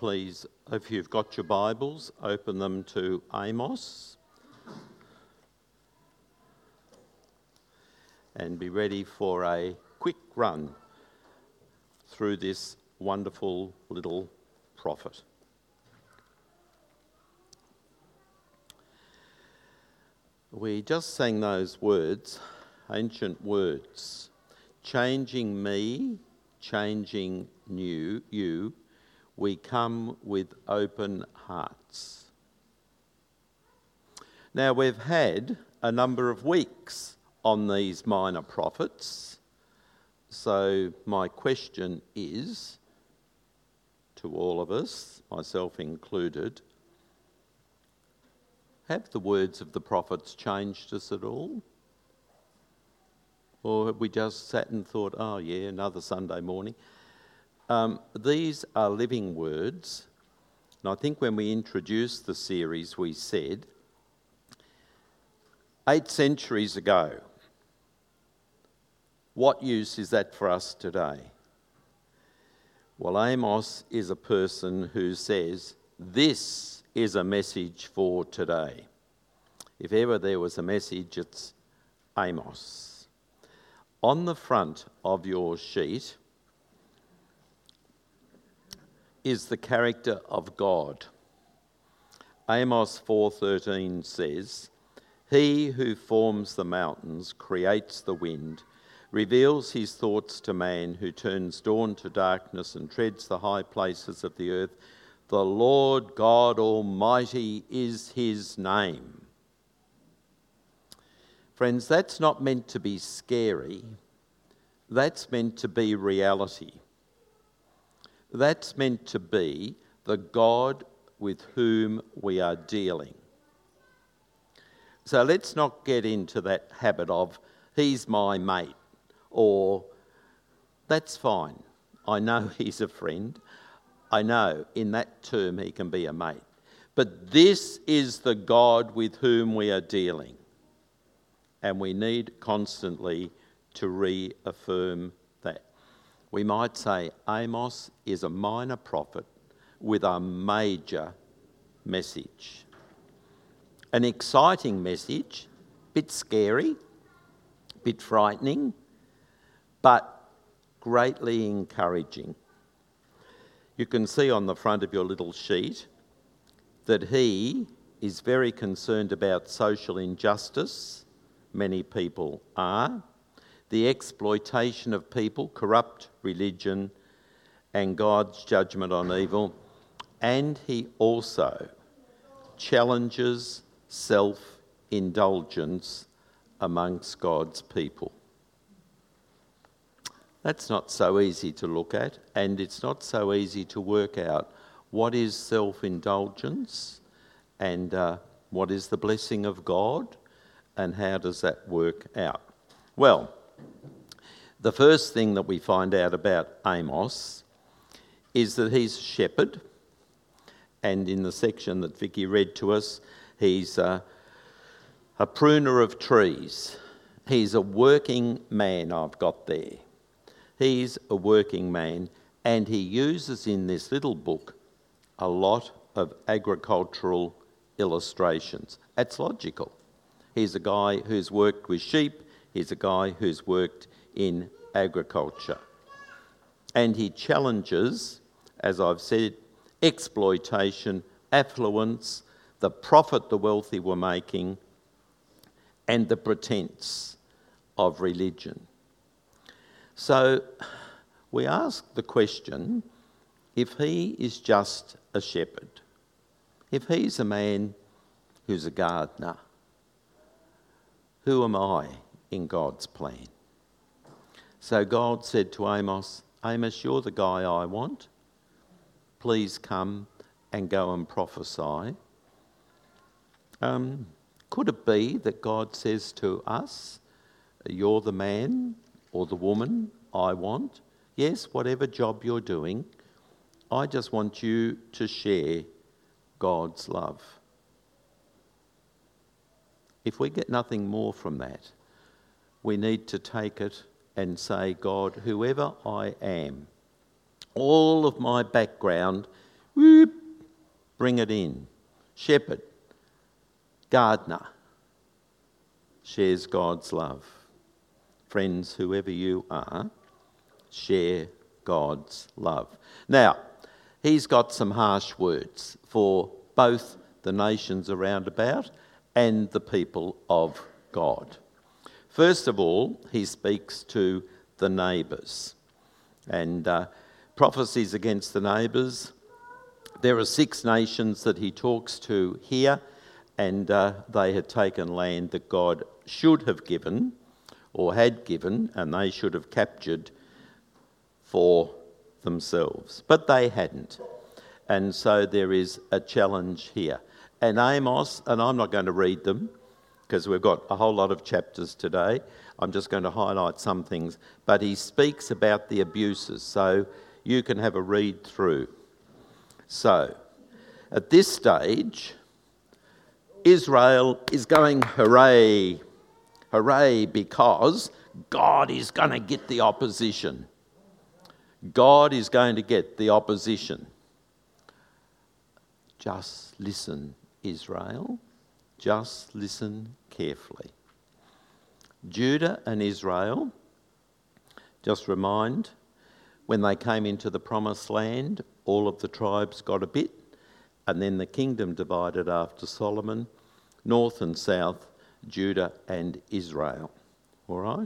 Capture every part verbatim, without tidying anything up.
please, if you've got your Bibles, open them to Amos and be ready for a quick run through this wonderful little prophet. We just sang those words, ancient words, changing me, changing new, you, we come with open hearts. Now, we've had a number of weeks on these minor prophets, so my question is, to all of us, myself included, have the words of the prophets changed us at all? Or have we just sat and thought, oh yeah, another Sunday morning? Um, these are living words, and I think when we introduced the series we said, eight centuries ago, what use is that for us today? Well, Amos is a person who says, this is a message for today. If ever there was a message, it's Amos. On the front of your sheet is the character of God. Amos four thirteen says, he who forms the mountains, creates the wind, reveals his thoughts to man, who turns dawn to darkness and treads the high places of the earth. The Lord God Almighty is his name. Friends, that's not meant to be scary. That's meant to be reality. That's meant to be the God with whom we are dealing. So let's not get into that habit of, he's my mate, or that's fine. I know he's a friend. I know in that term he can be a mate. But this is the God with whom we are dealing. And we need constantly to reaffirm that. We might say Amos is a minor prophet with a major message. An exciting message, bit scary, bit frightening, but greatly encouraging. You can see on the front of your little sheet that he is very concerned about social injustice. Many people are. The exploitation of people, corrupt religion, and God's judgment on evil. And he also challenges self-indulgence amongst God's people. That's not so easy to look at, and it's not so easy to work out what is self-indulgence and uh, what is the blessing of God, and how does that work out. Well, the first thing that we find out about Amos is that he's a shepherd, and in the section that Vicky read to us, he's a, a pruner of trees. He's a working man, I've got there. He's a working man, and he uses in this little book a lot of agricultural illustrations. That's logical. He's a guy who's worked with sheep. He's a guy who's worked in agriculture. And he challenges, as I've said, exploitation, affluence, the profit the wealthy were making, and the pretense of religion. So we ask the question, if he is just a shepherd, if he's a man who's a gardener, who am I in God's plan? So God said to Amos, Amos, you're the guy I want. Please come and go and prophesy. Um, could it be that God says to us, you're the man or the woman I want? Yes, whatever job you're doing, I just want you to share God's love. If we get nothing more from that, we need to take it and say, God, whoever I am, all of my background Whoop, bring it in. Shepherd, gardener, shares God's love. Friends, whoever you are, share God's love. Now, he's got some harsh words for both the nations around about and the people of God. First of all, he speaks to the neighbours. And uh, prophecies against the neighbours. There are six nations that he talks to here, and uh, they had taken land that God should have given or had given, and they should have captured for themselves. But they hadn't. And so there is a challenge here. And Amos, and I'm not going to read them because we've got a whole lot of chapters today. I'm just going to highlight some things. But he speaks about the abuses, so you can have a read through. So, at this stage, Israel is going hooray, hooray, because God is going to get the opposition. God is going to get the opposition. Just listen, Israel. Just listen carefully. Judah and Israel, just remind, when they came into the promised land, all of the tribes got a bit, and then the kingdom divided after Solomon, north and south, Judah and Israel. All right?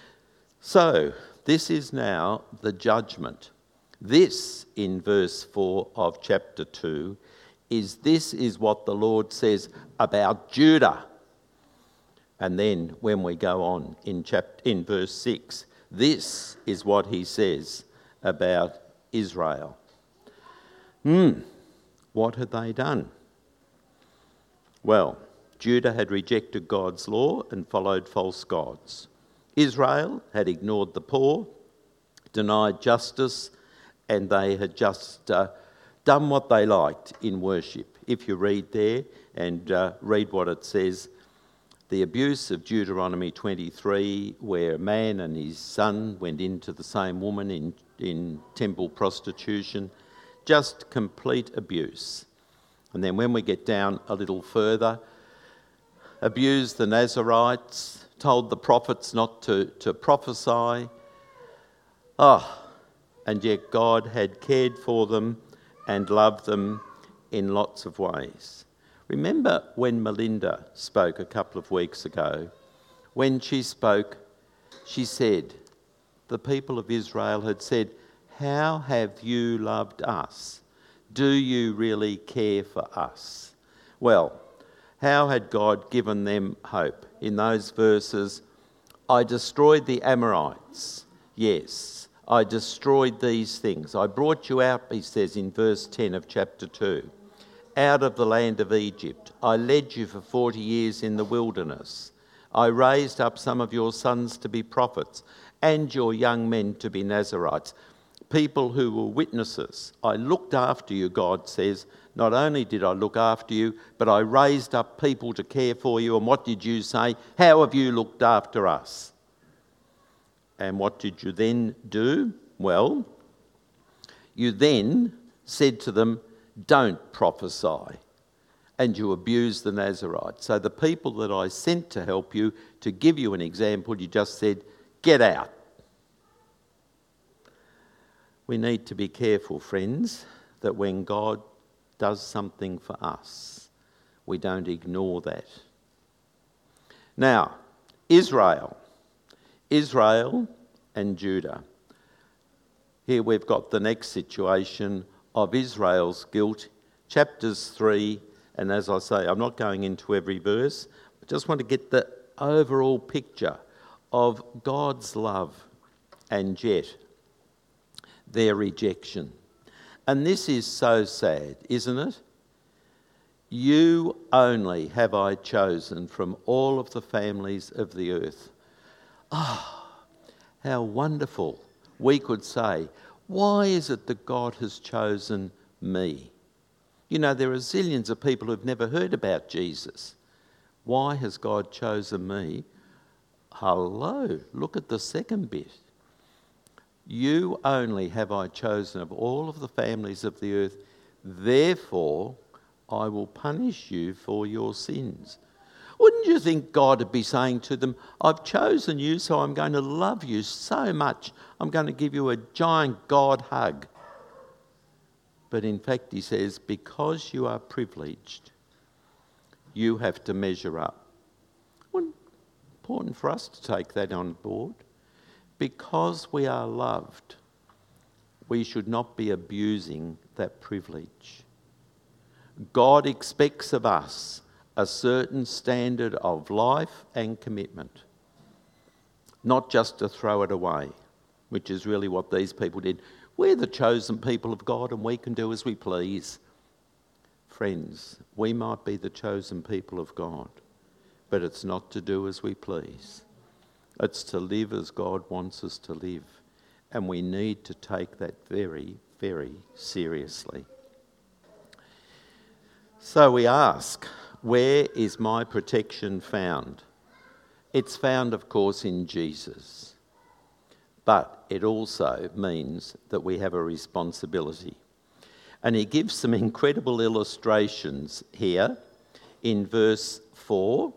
So, this is now the judgment. This, in verse four of chapter two, is this is what the Lord says about Judah. And then when we go on in chapter, in verse six, this is what he says about Israel. Hmm, what had they done? Well, Judah had rejected God's law and followed false gods. Israel had ignored the poor, denied justice, and they had just uh, done what they liked in worship. If you read there and uh, read what it says, the abuse of Deuteronomy twenty-three, where a man and his son went into the same woman in, in temple prostitution, just complete abuse. And then when we get down a little further, abused the Nazarites, told the prophets not to, to prophesy. Oh, and yet God had cared for them and loved them in lots of ways. Remember when Melinda spoke a couple of weeks ago? When she spoke, she said, the people of Israel had said, "How have you loved us? Do you really care for us?" Well, how had God given them hope? In those verses, I destroyed the Amorites. Yes, I destroyed these things. I brought you out, he says in verse ten of chapter two, out of the land of Egypt. I led you for forty years in the wilderness. I raised up some of your sons to be prophets and your young men to be Nazarites, people who were witnesses. I looked after you, God says. Not only did I look after you, but I raised up people to care for you. And what did you say? How have you looked after us? And what did you then do? Well, you then said to them, don't prophesy. And you abused the Nazarites. So the people that I sent to help you, to give you an example, you just said, get out. We need to be careful, friends, that when God does something for us, we don't ignore that. Now, Israel. Israel and Judah. Here we've got the next situation of Israel's guilt. Chapters three, and as I say, I'm not going into every verse. I just want to get the overall picture of God's love and yet their rejection. And this is so sad, isn't it? You only have I chosen from all of the families of the earth. Ah, oh, how wonderful we could say, why is it that God has chosen me? You know, there are zillions of people who've never heard about Jesus. Why has God chosen me? Hello, look at the second bit. You only have I chosen of all of the families of the earth Therefore, I will punish you for your sins. Wouldn't you think God would be saying to them, I've chosen you, so I'm going to love you so much, I'm going to give you a giant God hug. But in fact, he says, because you are privileged, you have to measure up. Well, important for us to take that on board. Because we are loved, we should not be abusing that privilege. God expects of us a certain standard of life and commitment, not just to throw it away, which is really what these people did. We're the chosen people of God and we can do as we please. Friends, we might be the chosen people of God, but it's not to do as we please. It's to live as God wants us to live. And we need to take that very, very seriously. So we ask, where is my protection found? It's found, of course, in Jesus. But it also means that we have a responsibility. And he gives some incredible illustrations here in verse four.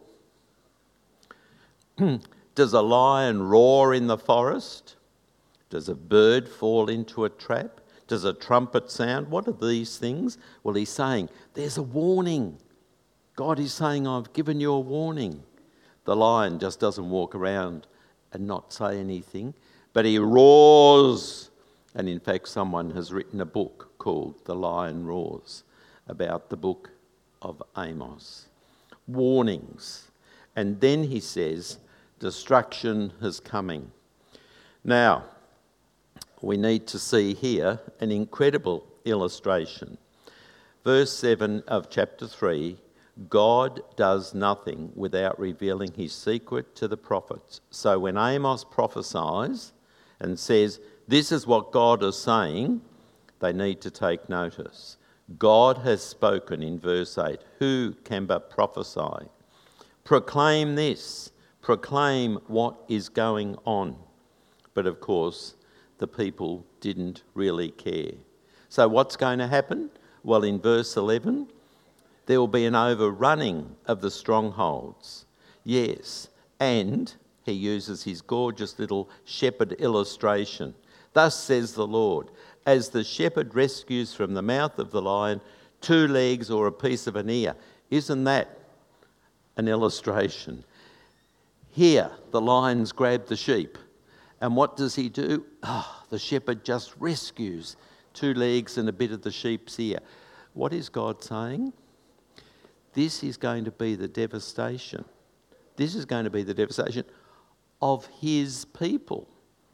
Does a lion roar in the forest? Does a bird fall into a trap? Does a trumpet sound? What are these things? Well, he's saying, there's a warning. God is saying, I've given you a warning. The lion just doesn't walk around and not say anything, but he roars. And in fact, someone has written a book called The Lion Roars about the book of Amos. Warnings. And then he says, destruction is coming. Now, we need to see here an incredible illustration. Verse seven of chapter three, God does nothing without revealing his secret to the prophets. So when Amos prophesies and says, this is what God is saying, they need to take notice. God has spoken in verse eight. Who can but prophesy? Proclaim this. Proclaim what is going on. But of course, the people didn't really care. So what's going to happen? Well, in verse eleven, there will be an overrunning of the strongholds. Yes, and he uses his gorgeous little shepherd illustration. Thus says the Lord, as the shepherd rescues from the mouth of the lion two legs or a piece of an ear. Isn't that an illustration? Here, the lion's grabbed the sheep. And what does he do? Oh, the shepherd just rescues two legs and a bit of the sheep's ear. What is God saying? This is going to be the devastation. This is going to be the devastation of his people.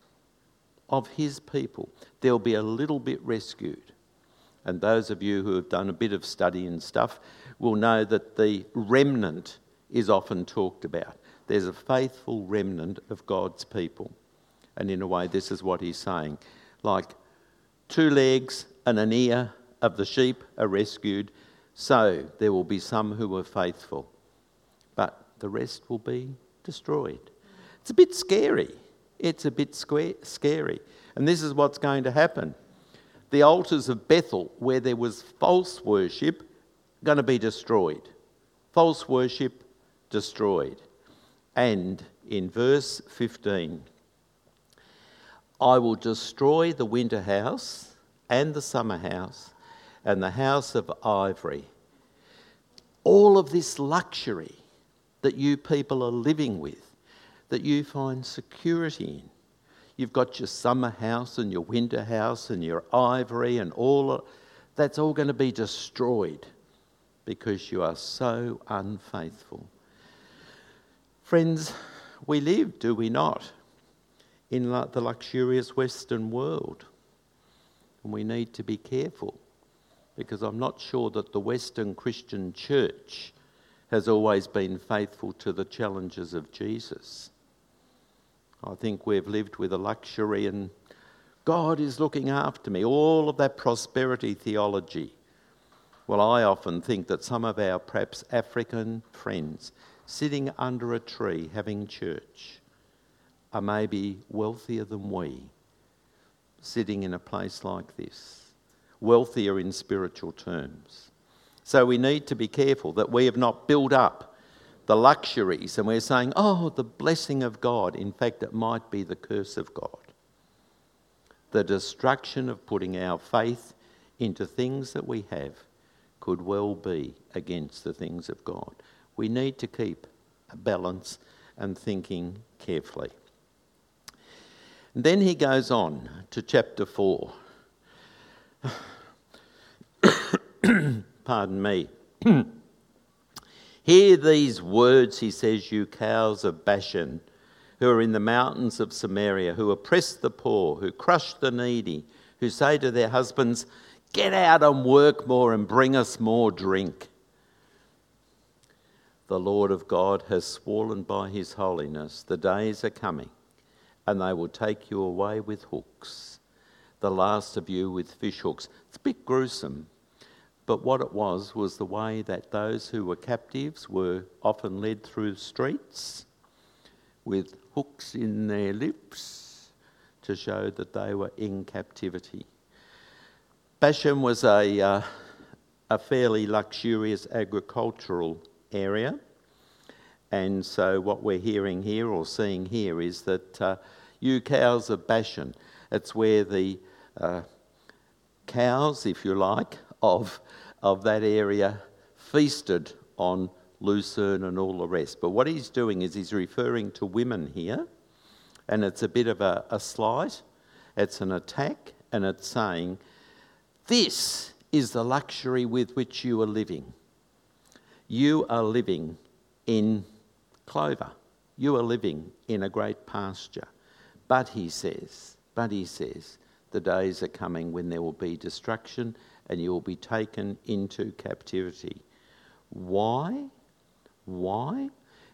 Of his people. There'll be a little bit rescued. And those of you who have done a bit of study and stuff will know that the remnant is often talked about. There's a faithful remnant of God's people. And in a way, this is what he's saying. Like two legs and an ear of the sheep are rescued, so there will be some who are faithful. But the rest will be destroyed. It's a bit scary. It's a bit square, scary. And this is what's going to happen. The altars of Bethel, where there was false worship, going to be destroyed. False worship destroyed. And in verse fifteen, I will destroy the winter house and the summer house and the house of ivory. All of this luxury that you people are living with, that you find security in. You've got your summer house and your winter house and your ivory and all of, that's all going to be destroyed because you are so unfaithful. Friends, we live, do we not, in the luxurious Western world. And we need to be careful because I'm not sure that the Western Christian church has always been faithful to the challenges of Jesus. I think we've lived with a luxury and God is looking after me, all of that prosperity theology. Well, I often think that some of our perhaps African friends sitting under a tree having church are maybe wealthier than we, sitting in a place like this. wealthier in spiritual terms. So we need to be careful that we have not built up the luxuries and we're saying, oh, the blessing of God. In fact, it might be the curse of God. The destruction of putting our faith into things that we have could well be against the things of God. We need to keep a balance and thinking carefully. And then he goes on to chapter four. Pardon me. Hear these words, he says, you cows of Bashan, who are in the mountains of Samaria, who oppress the poor, who crush the needy, who say to their husbands, get out and work more and bring us more drink. The Lord of God has sworn by his holiness, the days are coming, and they will take you away with hooks, the last of you with fish hooks. It's a bit gruesome, but what it was was the way that those who were captives were often led through the streets with hooks in their lips to show that they were in captivity. Bashan was a, uh, a fairly luxurious agricultural area, and so what we're hearing here or seeing here is that uh, you cows of Bashan, it's where the uh, cows, if you like, of, of that area feasted on lucerne and all the rest. But what he's doing is he's referring to women here, and it's a bit of a, a slight, it's an attack, and it's saying, this is the luxury with which you are living. You are living in clover. You are living in a great pasture. But he says, but he says, the days are coming when there will be destruction and you will be taken into captivity. Why? Why?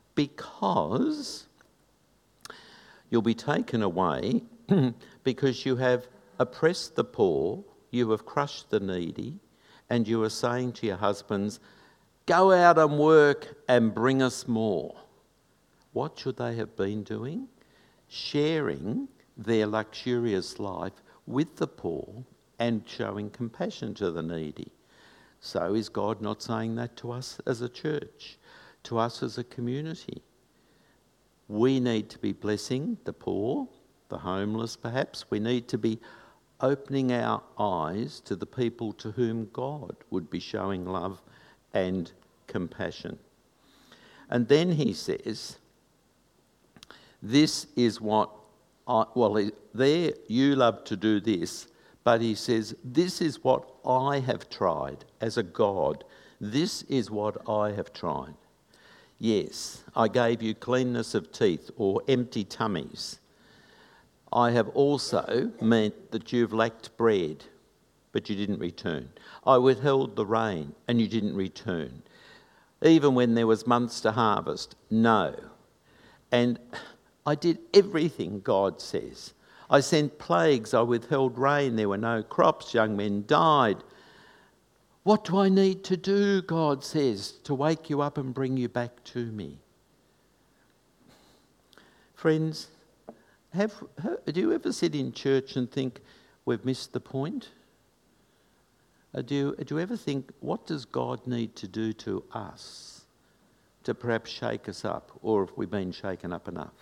Because you'll be taken away because you have oppressed the poor, you have crushed the needy, and you are saying to your husbands, go out and work and bring us more. What should they have been doing? Sharing their luxurious life with the poor and showing compassion to the needy. So is God not saying that to us as a church, to us as a community? We need to be blessing the poor, the homeless perhaps. We need to be opening our eyes to the people to whom God would be showing love and compassion. And then he says, this is what I, well, there you love to do this, but he says, this is what I have tried as a God. This is what I have tried. Yes, I gave you cleanness of teeth or empty tummies. I have also meant that you've lacked bread, but you didn't return. I withheld the rain, and you didn't return. Even when there was months to harvest, no. And I did everything God says. I sent plagues, I withheld rain, there were no crops, young men died. What do I need to do, God says, to wake you up and bring you back to me? Friends, have, do you ever sit in church and think, we've missed the point? Do you, do you ever think, what does God need to do to us to perhaps shake us up, or have we been shaken up enough?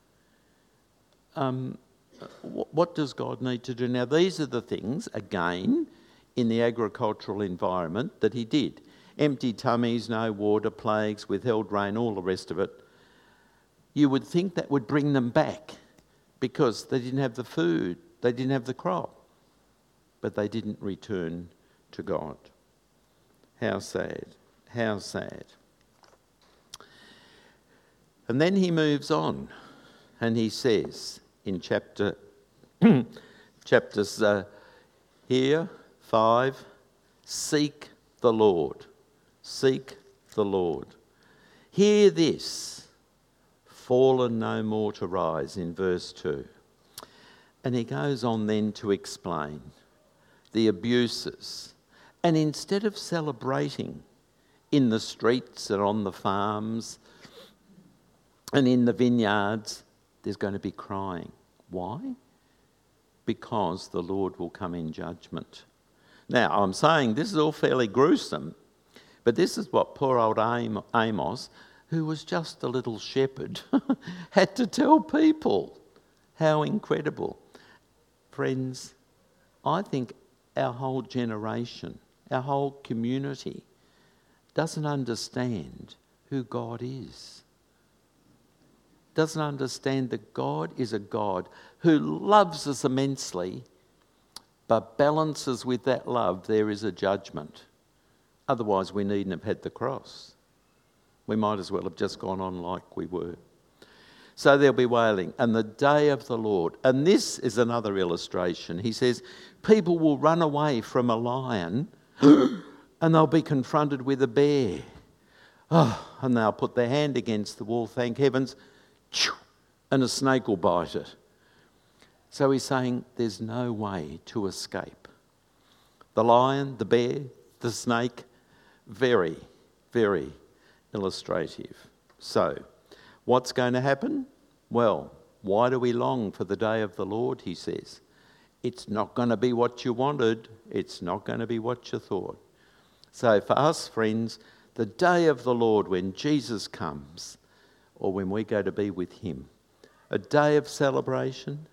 Um, what does God need to do? Now, these are the things, again, in the agricultural environment that he did. Empty tummies, no water, plagues, withheld rain, all the rest of it. You would think that would bring them back because they didn't have the food, they didn't have the crop, but they didn't return to God. How sad, how sad. And then he moves on and he says in chapter chapters uh, here, five, seek the Lord, seek the Lord. Hear this, fallen no more to rise, in verse two. And he goes on then to explain the abuses. And instead of celebrating in the streets and on the farms and in the vineyards, there's going to be crying. Why? Because the Lord will come in judgment. Now, I'm saying this is all fairly gruesome, but this is what poor old Am- Amos, who was just a little shepherd, had to tell people. How incredible. Friends, I think our whole generation, our whole community, doesn't understand who God is. Doesn't understand that God is a God who loves us immensely, but balances with that love, there is a judgment. Otherwise, we needn't have had the cross. We might as well have just gone on like we were. So there'll be wailing. And the day of the Lord. And this is another illustration. He says, people will run away from a lion and they'll be confronted with a bear. Oh, and they'll put their hand against the wall, thank heavens, and a snake will bite it. So he's saying there's no way to escape. The lion, the bear, the snake, very, very illustrative. So, what's going to happen? Well, why do we long for the day of the Lord, he says. It's not going to be what you wanted. It's not going to be what you thought. So for us, friends, the day of the Lord when Jesus comes, or when we go to be with him, a day of celebration,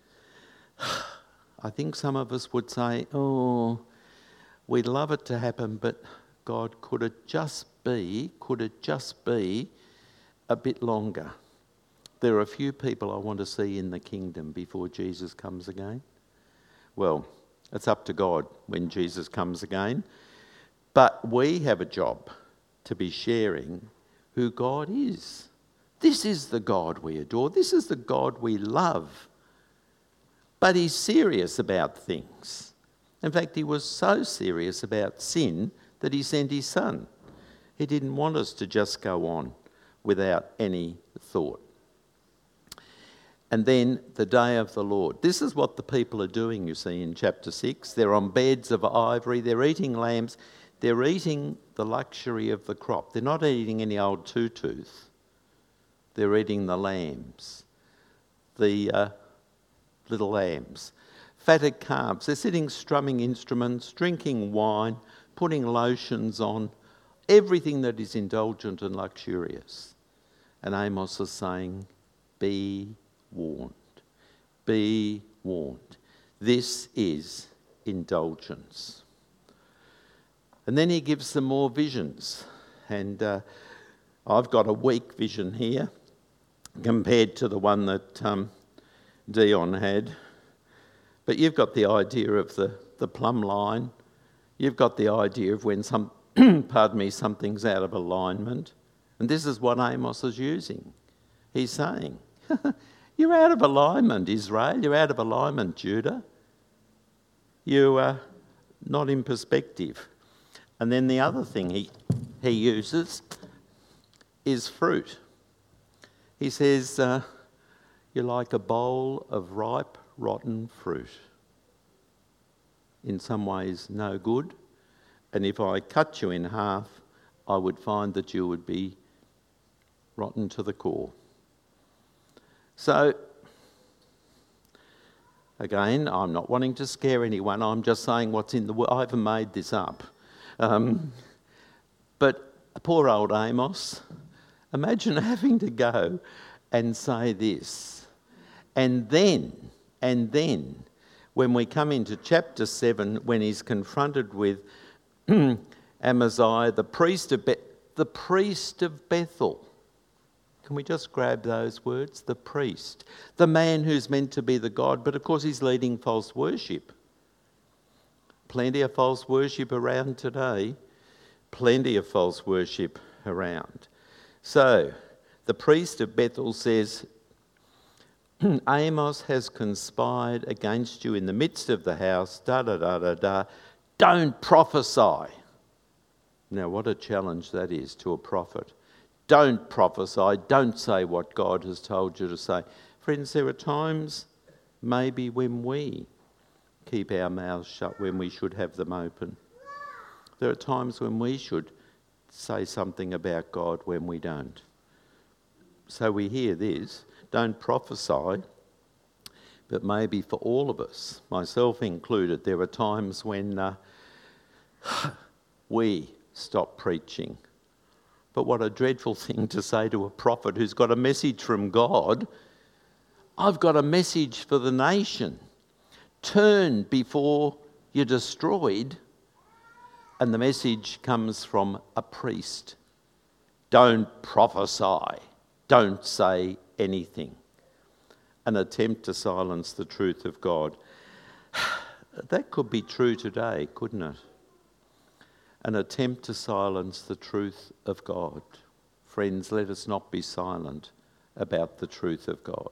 I think some of us would say, oh, we'd love it to happen, but God, could it just be, could it just be a bit longer? There are a few people I want to see in the kingdom before Jesus comes again. Well, it's up to God when Jesus comes again. But we have a job to be sharing who God is. This is the God we adore. This is the God we love. But he's serious about things. In fact, he was so serious about sin that he sent his son. He didn't want us to just go on without any thought. And then the day of the Lord. This is what the people are doing, you see, in chapter six. They're on beds of ivory. They're eating lambs. They're eating the luxury of the crop. They're not eating any old two-tooth. They're eating the lambs, the uh, little lambs. Fatted calves. They're sitting strumming instruments, drinking wine, putting lotions on, everything that is indulgent and luxurious. And Amos is saying, be warned. Be warned. This is indulgence. And then he gives some more visions. And uh, I've got a weak vision here compared to the one that um, Dion had. But you've got the idea of the, the plumb line. You've got the idea of when some, pardon me, something's out of alignment. And this is what Amos is using. He's saying, you're out of alignment, Israel. You're out of alignment, Judah. You are not in perspective. And then the other thing he, he uses is fruit. He says, uh, you're like a bowl of ripe, rotten fruit. In some ways, no good. And if I cut you in half, I would find that you would be rotten to the core. So, again, I'm not wanting to scare anyone. I'm just saying what's in the word. I haven't made this up. Um, but poor old Amos, imagine having to go and say this. And then, and then, when we come into chapter seven, when he's confronted with Amaziah, the priest of Be- the priest of Bethel. Can we just grab those words? The priest. The man who's meant to be the God, but of course he's leading false worship. Plenty of false worship around today. Plenty of false worship around. So, the priest of Bethel says, Amos has conspired against you in the midst of the house, da da da da da. Don't prophesy. Now, what a challenge that is to a prophet. Don't prophesy. Don't say what God has told you to say. Friends, there are times maybe when we keep our mouths shut when we should have them open. There are times when we should say something about God when we don't. So we hear this, don't prophesy, but maybe for all of us, myself included, there are times when uh, we stop preaching. But what a dreadful thing to say to a prophet who's got a message from God. I've got a message for the nation. Turn before you're destroyed. And the message comes from a priest. Don't prophesy. Don't say anything. An attempt to silence the truth of God. That could be true today, couldn't it? An attempt to silence the truth of God. Friends, let us not be silent about the truth of God.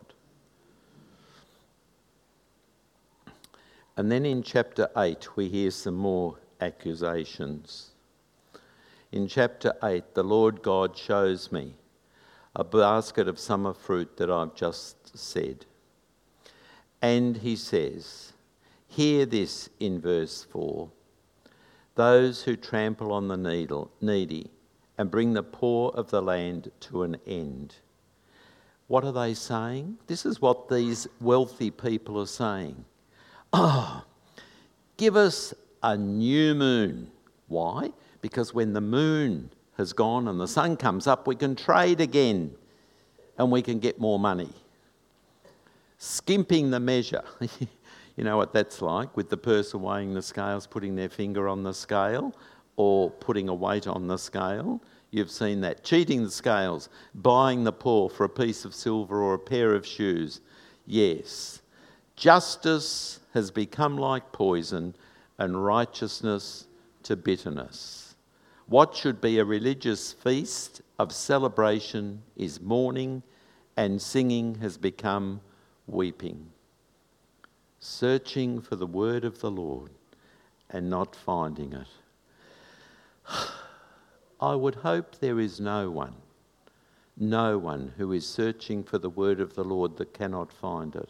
And then in chapter eight, we hear some more accusations. In chapter eight, the Lord God shows me a basket of summer fruit that I've just said. And he says, hear this in verse four. Those who trample on the needle, needy and bring the poor of the land to an end. What are they saying? This is what these wealthy people are saying. Oh, give us a new moon. Why? Because when the moon has gone and the sun comes up, we can trade again and we can get more money. Skimping the measure. You know what that's like with the person weighing the scales, putting their finger on the scale or putting a weight on the scale. You've seen that. Cheating the scales, buying the poor for a piece of silver or a pair of shoes. Yes. Justice has become like poison and righteousness to bitterness. What should be a religious feast of celebration is mourning, and singing has become weeping. Searching for the word of the Lord and not finding it. I would hope there is no one, no one who is searching for the word of the Lord that cannot find it.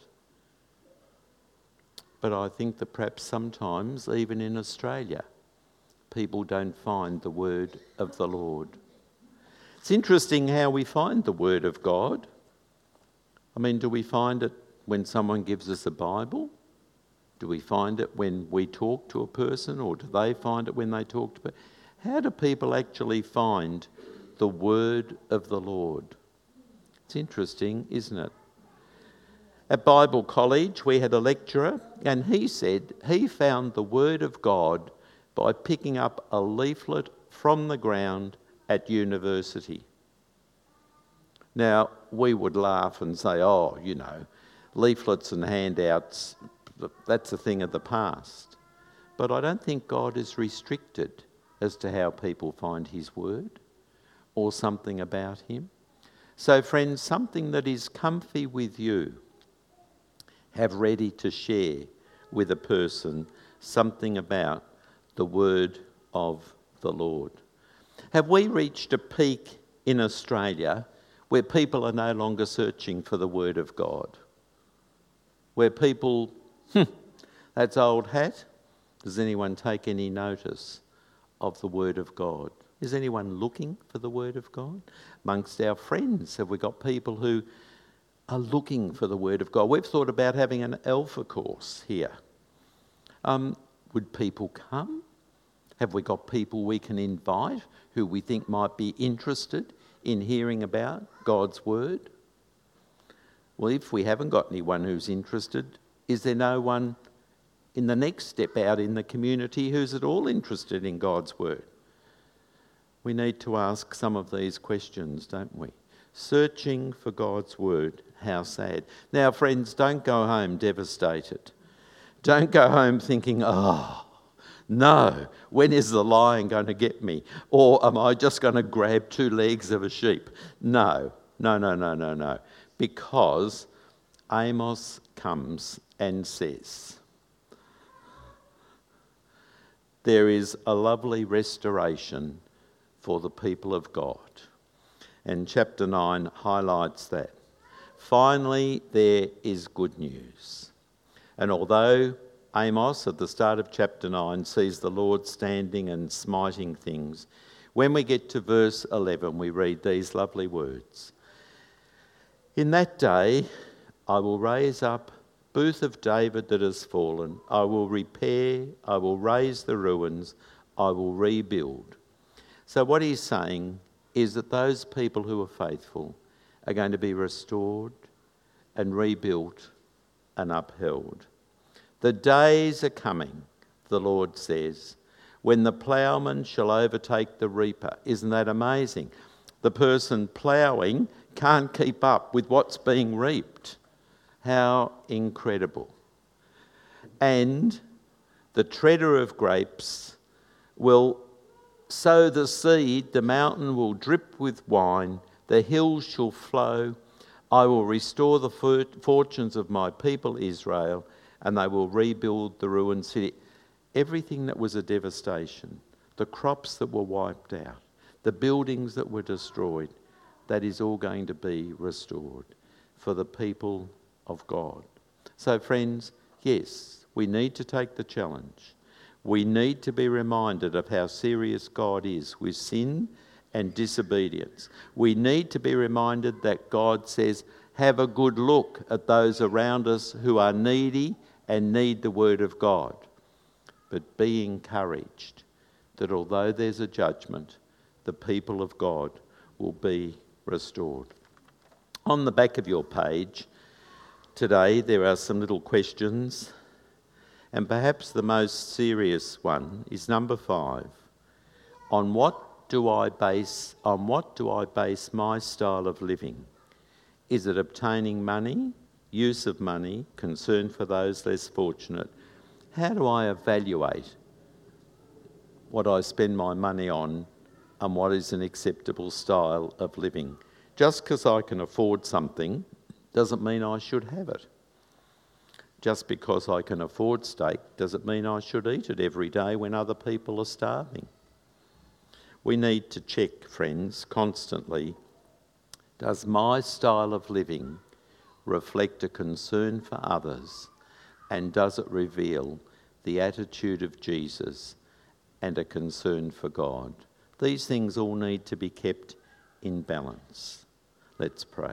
But I think that perhaps sometimes, even in Australia, people don't find the word of the Lord. It's interesting how we find the word of God. I mean, do we find it when someone gives us a Bible? Do we find it when we talk to a person, or do they find it when they talk to people? How do people actually find the word of the Lord? It's interesting, isn't it? At Bible college, we had a lecturer, and he said he found the word of God by picking up a leaflet from the ground at university. Now, we would laugh and say, oh, you know, leaflets and handouts, that's a thing of the past. But I don't think God is restricted as to how people find his word or something about him. So, friends, something that is comfy with you, have ready to share with a person something about the word of the Lord. Have we reached a peak in Australia where people are no longer searching for the word of God? Where people, hmm, that's old hat. Does anyone take any notice of the word of God? Is anyone looking for the word of God? Amongst our friends, have we got people who are looking for the word of God? We've thought about having an Alpha course here. Um, would people come? Have we got people we can invite who we think might be interested in hearing about God's word? Well, if we haven't got anyone who's interested, is there no one in the next step out in the community who's at all interested in God's word? We need to ask some of these questions, don't we? Searching for God's word, how sad. Now, friends, don't go home devastated. Don't go home thinking, oh, no, when is the lion going to get me? Or am I just going to grab two legs of a sheep? No, no, no, no, no, no. Because Amos comes and says, there is a lovely restoration for the people of God. And chapter nine highlights that. Finally, there is good news. And although Amos at the start of chapter nine sees the Lord standing and smiting things, when we get to verse eleven, we read these lovely words. In that day, I will raise up booth of David that has fallen. I will repair, I will raise the ruins. I will rebuild. So what he's saying is that those people who are faithful are going to be restored and rebuilt and upheld. The days are coming, the Lord says, when the ploughman shall overtake the reaper. Isn't that amazing? The person ploughing can't keep up with what's being reaped. How incredible. And the treader of grapes will sow the seed, the mountain will drip with wine, the hills shall flow. I will restore the fortunes of my people Israel, and they will rebuild the ruined city. Everything that was a devastation, the crops that were wiped out, the buildings that were destroyed, that is all going to be restored for the people of God. So friends, yes, we need to take the challenge. We need to be reminded of how serious God is with sin and disobedience. We need to be reminded that God says, have a good look at those around us who are needy and need the word of God. But be encouraged that although there's a judgment, the people of God will be restored. On the back of your page today, there are some little questions, and perhaps the most serious one is number five. On what do I base, on what do I base my style of living? Is it obtaining money, use of money, concern for those less fortunate? How do I evaluate what I spend my money on and what is an acceptable style of living? Just because I can afford something doesn't mean I should have it. Just because I can afford steak doesn't mean I should eat it every day when other people are starving. We need to check, friends, constantly. Does my style of living reflect a concern for others, and does it reveal the attitude of Jesus and a concern for God? These things all need to be kept in balance. Let's pray.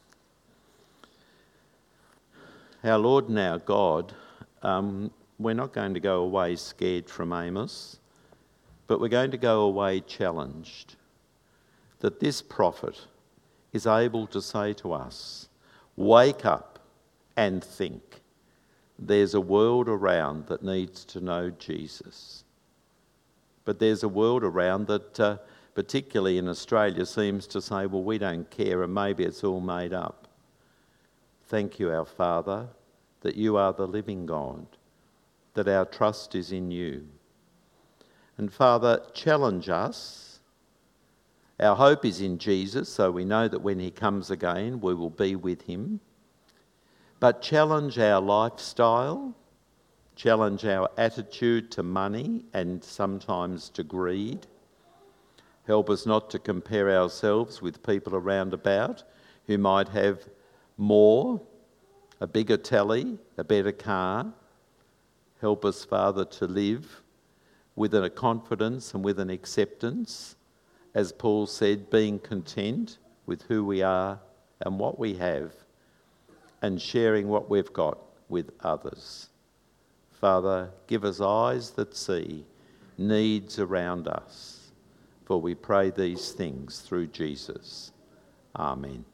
Our Lord and our God, um, we're not going to go away scared from Amos, but we're going to go away challenged that this prophet is able to say to us, wake up and think. There's a world around that needs to know Jesus. But there's a world around that, uh, particularly in Australia, seems to say, well, we don't care and maybe it's all made up. Thank you, our Father, that you are the living God, that our trust is in you. And Father, challenge us. Our hope is in Jesus, so we know that when he comes again, we will be with him. But challenge our lifestyle, challenge our attitude to money and sometimes to greed. Help us not to compare ourselves with people around about who might have more, a bigger telly, a better car. Help us, Father, to live with a confidence and with an acceptance, as Paul said, being content with who we are and what we have, and sharing what we've got with others. Father, give us eyes that see needs around us, for we pray these things through Jesus. Amen.